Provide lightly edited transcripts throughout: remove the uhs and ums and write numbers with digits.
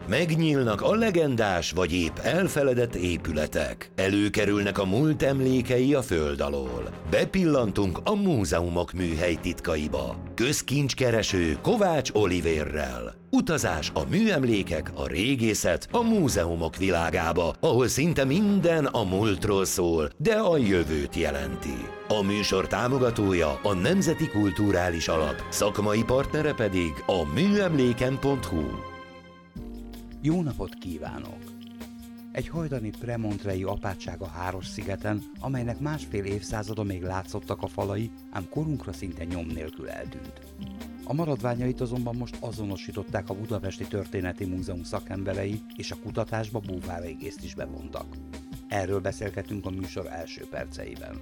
Megnyílnak a legendás vagy épp elfeledett épületek. Előkerülnek a múlt emlékei a föld alól. Bepillantunk a múzeumok műhely titkaiba. Közkincskereső Kovács Olivérrel. Utazás a műemlékek, a régészet, a múzeumok világába, ahol szinte minden a múltról szól, de a jövőt jelenti. A műsor támogatója a Nemzeti Kulturális Alap, szakmai partnere pedig a műemléken.hu. Jó napot kívánok! Egy hajdani premontrei apátság a Háros-szigeten, amelynek másfél évszázada még látszottak a falai, ám korunkra szinte nyom nélkül eltűnt. A maradványait azonban most azonosították a Budapesti Történeti Múzeum szakemberei, és a kutatásba búvárrégészt is bevontak. Erről beszélgetünk a műsor első perceiben.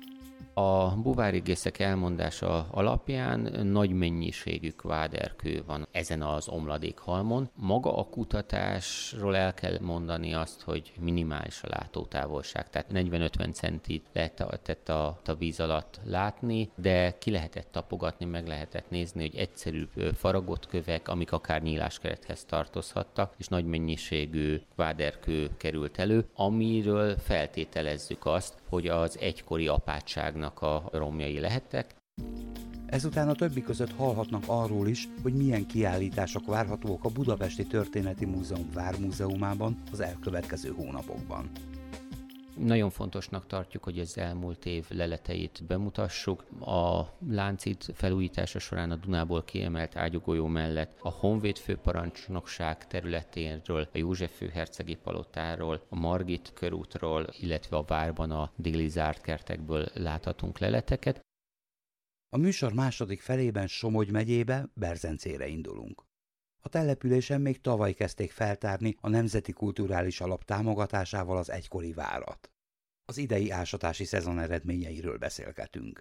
A búvárrégészek elmondása alapján nagy mennyiségű kváderkő van ezen az omladékhalmon. Maga a kutatásról el kell mondani azt, hogy minimális a látótávolság, tehát 40-50 centit lehetett a víz alatt látni, de ki lehetett tapogatni, meg lehetett nézni, hogy egyszerű faragott kövek, amik akár nyíláskerethez tartozhattak, és nagy mennyiségű kváderkő került elő, amiről feltételezzük azt, hogy az egykori apátságnak a romjai lehettek. Ezután a többi között hallhatnak arról is, hogy milyen kiállítások várhatóak a Budapesti Történeti Múzeum Vármúzeumában az elkövetkező hónapokban. Nagyon fontosnak tartjuk, hogy az elmúlt év leleteit bemutassuk. A Láncid felújítása során a Dunából kiemelt ágyúgolyó mellett a Honvéd főparancsnokság területéről, a József főhercegi palotáról, a Margit körútról, illetve a várban a déli zárt kertekből láthatunk leleteket. A műsor második felében Somogy megyébe, Berzencére indulunk. A településen még tavaly kezdték feltárni a Nemzeti Kulturális Alap támogatásával az egykori várat. Az idei ásatási szezon eredményeiről beszélgetünk.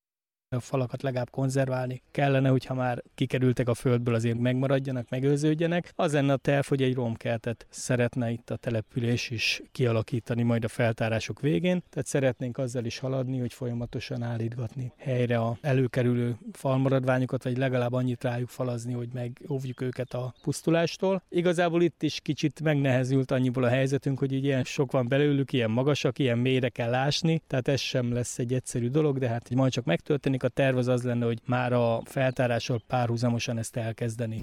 A falakat legalább konzerválni kellene, hogyha már kikerültek a földből, azért megmaradjanak, megőrződjenek. Az lenne a terv, hogy egy romkertet szeretne itt a település is kialakítani majd a feltárások végén. Tehát szeretnénk azzal is haladni, hogy folyamatosan állítgatni helyre a előkerülő falmaradványokat, vagy legalább annyit rájuk falazni, hogy megóvjuk őket a pusztulástól. Igazából itt is kicsit megnehezült annyiból a helyzetünk, hogy így ilyen sok van belőlük, ilyen magasak, ilyen mélyre kell ásni, tehát ez sem lesz egy egyszerű dolog, de hát majd csak megtörténik. A terv az lenne, hogy már a feltárással párhuzamosan ezt elkezdeni.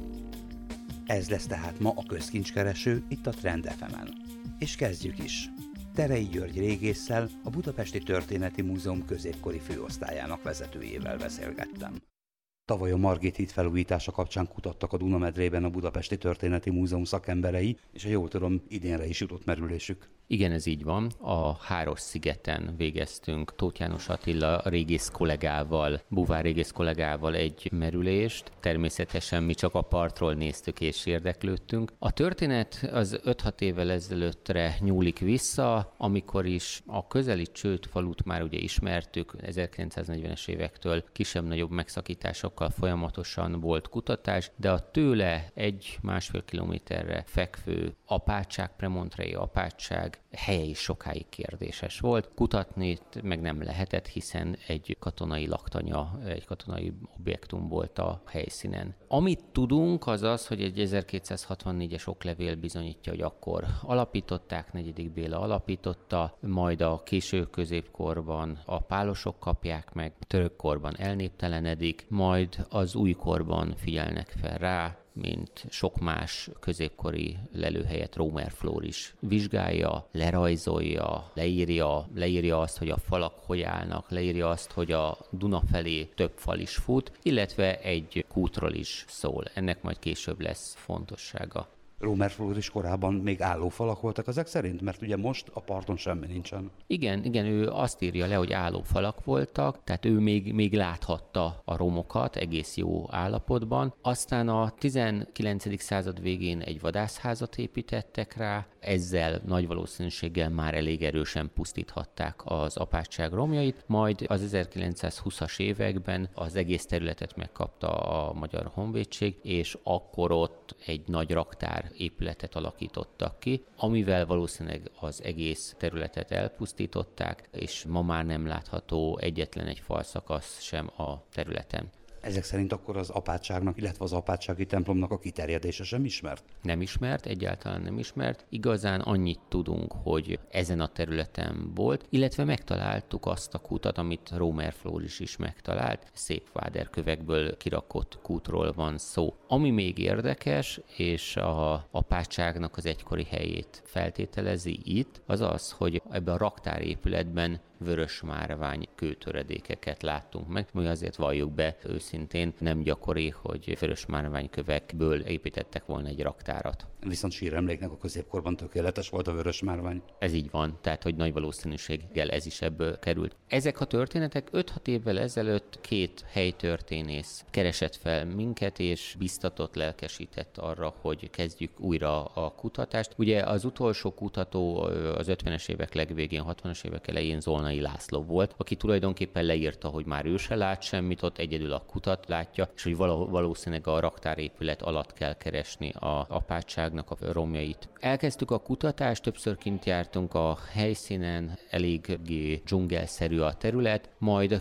Ez lesz tehát ma a közkincskereső itt a Trend FM-en. És kezdjük is. Terei György régésszel, a Budapesti Történeti Múzeum középkori főosztályának vezetőjével beszélgettem. Tavaly a Margit híd felújítása kapcsán kutattak a Dunamedrében a Budapesti Történeti Múzeum szakemberei, és ha jól tudom, idénre is jutott merülésük. Igen, ez így van. A Háros-szigeten végeztünk Tóth János Attila régész kollégával, búvárrégész kollégával egy merülést. Természetesen mi csak a partról néztük és érdeklődtünk. A történet az 5-6 évvel ezelőttre nyúlik vissza, amikor is a közeli Csőd-falut már ugye ismertük, 1940-es évektől kisebb-nagyobb megszakításokkal folyamatosan volt kutatás, de a tőle 1-1,5 kilométerre fekvő apátság, premontrei apátság helye is sokáig kérdéses volt. Kutatni meg nem lehetett, hiszen egy katonai laktanya, egy katonai objektum volt a helyszínen. Amit tudunk, az az, hogy egy 1264-es oklevél bizonyítja, hogy akkor alapították, 4. Béla alapította, majd a késő középkorban a pálosok kapják meg, törökkorban elnéptelenedik, majd az újkorban figyelnek fel rá, mint sok más középkori lelőhelyet Rómer Flór is vizsgálja, lerajzolja, leírja azt, hogy a falak hogy állnak, leírja azt, hogy a Duna felé több fal is fut, illetve egy kútról is szól. Ennek majd később lesz fontossága. Rómer Flór is korábban még állófalak voltak ezek szerint? Mert ugye most a parton semmi nincsen. Igen, ő azt írja le, hogy állófalak voltak, tehát ő még láthatta a romokat egész jó állapotban. Aztán a 19. század végén egy vadászházat építettek rá, ezzel nagy valószínűséggel már elég erősen pusztíthatták az apátság romjait, majd az 1920-as években az egész területet megkapta a Magyar Honvédség, és akkor ott egy nagy raktár épületet alakítottak ki, amivel valószínűleg az egész területet elpusztították, és ma már nem látható egyetlen egy falszakasz sem a területen. Ezek szerint akkor az apátságnak, illetve az apátsági templomnak a kiterjedése sem ismert? Nem ismert, egyáltalán nem ismert. Igazán annyit tudunk, hogy ezen a területen volt, illetve megtaláltuk azt a kutat, amit Rómer Flóris is megtalált. Szép váderkövekből kirakott kútról van szó. Ami még érdekes, és a apátságnak az egykori helyét feltételezi itt, az az, hogy ebben a raktárépületben vörös márvány kőtöredékeket láttunk meg. Mi azért valljuk be őszintén, nem gyakori, hogy vörös márványkövekből építettek volna egy raktárat. Viszont síremléknek a középkorban tökéletes volt a vörös márvány. Ez így van, tehát hogy nagy valószínűséggel ez is ebből került. Ezek a történetek 5-6 évvel ezelőtt 2 helytörténész keresett fel minket, és biztatott, lelkesített arra, hogy kezdjük újra a kutatást. Ugye az utolsó kutató az 50-es évek legvégén, 60-as évek elején Zolnai László volt, aki tulajdonképpen leírta, hogy már ő se lát semmit, ott egyedül a kutat látja, és hogy valószínűleg a raktárépület alatt kell keresni a apátságnak a romjait. Elkezdtük a kutatást, többször kint jártunk a helyszínen, eléggé dzsungelszerű a terület, majd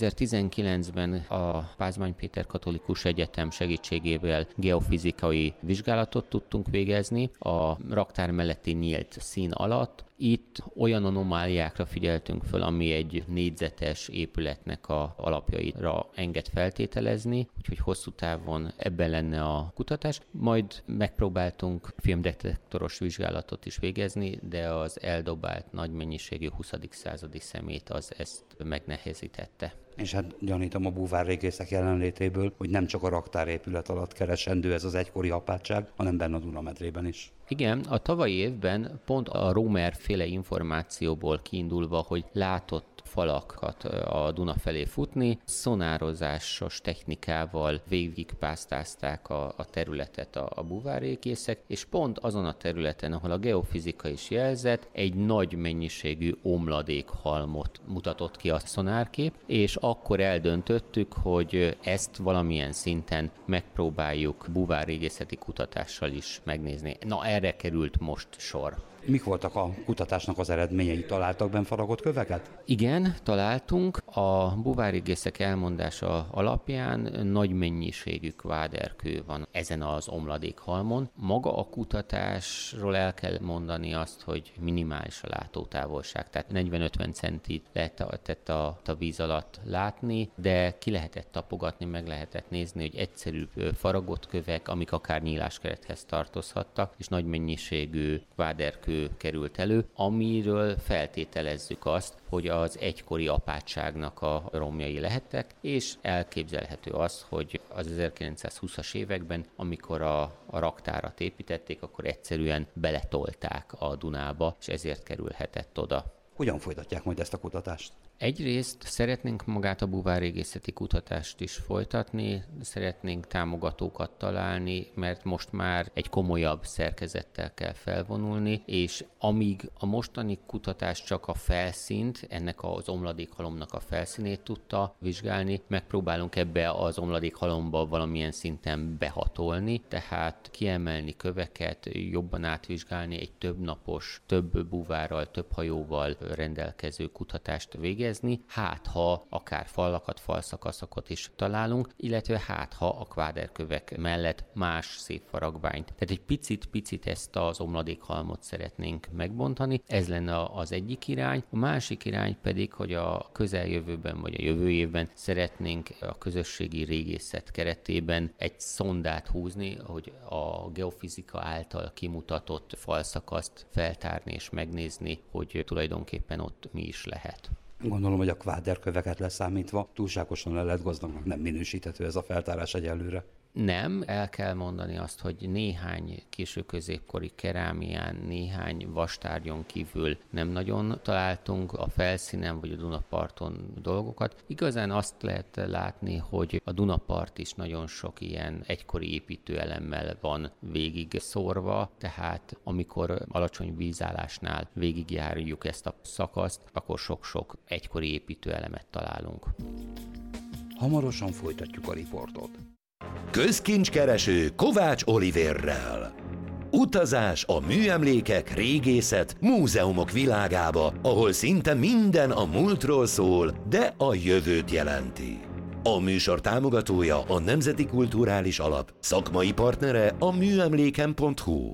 2019-ben a Pázmány Péter Katolikus Egyetem segítségével geofizikai vizsgálatot tudtunk végezni a raktár melletti nyílt szín alatt. Itt olyan anomáliákra figyeltünk föl, ami egy négyzetes épületnek a alapjaira enged feltételezni, úgyhogy hosszú távon ebben lenne a kutatás. Majd megpróbáltunk filmdetektoros vizsgálatot is végezni, de az eldobált nagy mennyiségű 20. századi szemét az ezt megnehezítette. És hát gyanítom a búvárrégészek jelenlétéből, hogy nem csak a raktárépület alatt keresendő ez az egykori apátság, hanem benne a Dunamedrében is. Igen, a tavalyi évben pont a Rómer féle információból kiindulva, hogy látott falakat a Duna felé futni, szonározásos technikával végigpásztázták a területet a búvárrégészek, és pont azon a területen, ahol a geofizika is jelzett, egy nagy mennyiségű omladékhalmot mutatott ki a szonárkép, és akkor eldöntöttük, hogy ezt valamilyen szinten megpróbáljuk búvárrégészeti kutatással is megnézni. Na, erre került most sor. Mik voltak a kutatásnak az eredményei? Találtak benn faragott köveket? Igen, találtunk. A búvárrégészek elmondása alapján nagy mennyiségű kváderkő van ezen az omladékhalmon. Maga a kutatásról el kell mondani azt, hogy minimális a látótávolság, tehát 40-50 centit lehetett a víz alatt látni, de ki lehetett tapogatni, meg lehetett nézni, hogy egyszerű faragott kövek, amik akár nyíláskerethez tartozhattak, és nagy mennyiségű kváderkő került elő, amiről feltételezzük azt, hogy az egykori apátságnak a romjai lehettek, és elképzelhető az, hogy az 1920-as években, amikor a raktárat építették, akkor egyszerűen beletolták a Dunába, és ezért kerülhetett oda. Hogyan folytatják majd ezt a kutatást? Egyrészt szeretnénk magát a búvárrégészeti kutatást is folytatni, szeretnénk támogatókat találni, mert most már egy komolyabb szerkezettel kell felvonulni, és amíg a mostani kutatás csak a felszínt, ennek az omladékhalomnak a felszínét tudta vizsgálni, megpróbálunk ebbe az omladékhalomba valamilyen szinten behatolni, tehát kiemelni köveket, jobban átvizsgálni, egy több napos, több búvárral, több hajóval rendelkező kutatást végezni, hát ha akár falakat, falszakaszokat is találunk, illetve hát ha a kváderkövek mellett más szép faragványt. Tehát egy picit ezt az omladékhalmot szeretnénk megbontani, ez lenne az egyik irány. A másik irány pedig, hogy a közeljövőben vagy a jövő évben szeretnénk a közösségi régészet keretében egy szondát húzni, hogy a geofizika által kimutatott falszakaszt feltárni és megnézni, hogy tulajdonképpen ott mi is lehet. Gondolom, hogy a kváderköveket leszámítva túlságosan leletgazdagnak nem minősíthető ez a feltárás egyelőre. Nem, el kell mondani azt, hogy néhány késő-középkori kerámián, néhány vastárgyon kívül nem nagyon találtunk a felszínen vagy a Dunaparton dolgokat. Igazán azt lehet látni, hogy a Dunapart is nagyon sok ilyen egykori építőelemmel van végig szórva, tehát amikor alacsony vízállásnál végigjárjuk ezt a szakaszt, akkor sok-sok egykori építőelemet találunk. Hamarosan folytatjuk a riportot. Közkincskereső Kovács Olivérrel. Utazás a műemlékek, régészet, múzeumok világába, ahol szinte minden a múltról szól, de a jövőt jelenti. A műsor támogatója a Nemzeti Kulturális Alap, szakmai partnere a műemléken.hu.